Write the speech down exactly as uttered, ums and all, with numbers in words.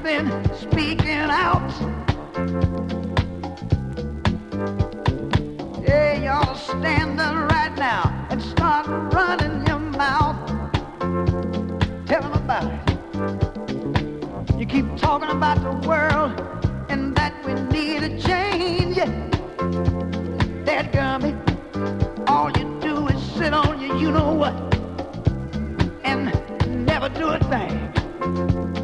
something speaking out. Yeah, you ought to stand there right now and start running your mouth. Tell them about it. You keep talking about the world and that we need a change. That gummy, all you do is sit on your you know what and never do a thing.